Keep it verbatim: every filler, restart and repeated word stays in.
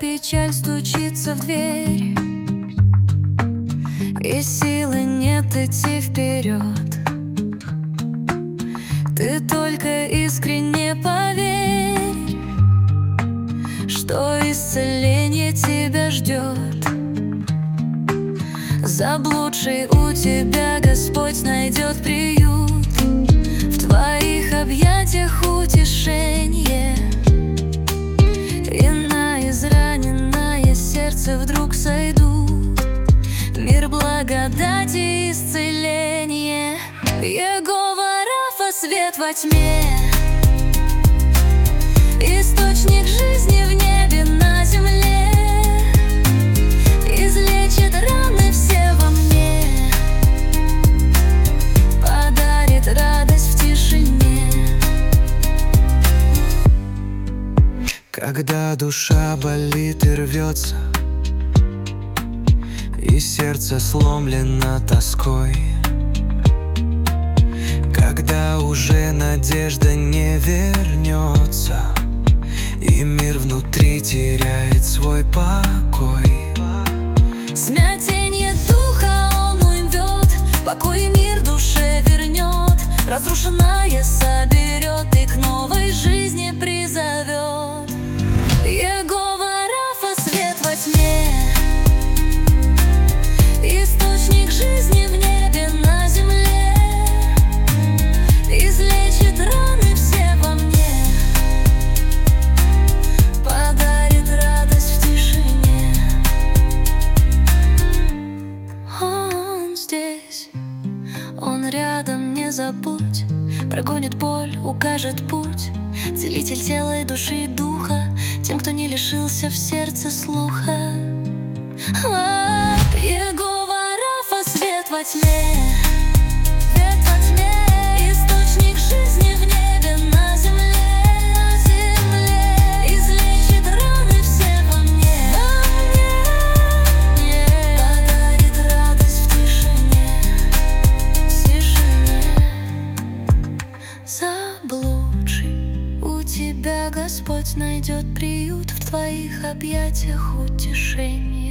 печаль стучится в дверь, и силы нет идти вперед. Ты только искренне поверь, что исцеление тебя ждет. Заблудший у тебя Господь найдет приют, в твоих объятиях утешение. И на израненное сердце вдруг сойдут мир, благодати и исцеление. Иегова Рафа, свет во тьме, источник жизни в небе, на земле. Излечит раны все во мне, подарит радость в тишине. Когда душа болит и рвется, и сердце сломлено тоской, когда уже надежда не вернется, и мир внутри теряет свой покой. Смятенье духа Он уйдет, покой и мир душе вернет, разрушенное соберет и к новой жизни призовет. Иегова Рафа, свет во тьме, источник жизни в небе, на земле. Излечит раны все во мне, подарит радость в тишине. Он здесь, Он рядом, не забудь, прогонит боль, укажет путь. Целитель тела и души и духа тем, кто не лишился в сердце слуха. А, Иегова Рафа, свет во тьме, свет во тьме, источник жизни в небе, на земле, на земле. Излечит раны все во мне, во мне, подарит радость в тишине, в тишине. Заблудший у тебя Господь найдет приют, в твоих объятиях утешение.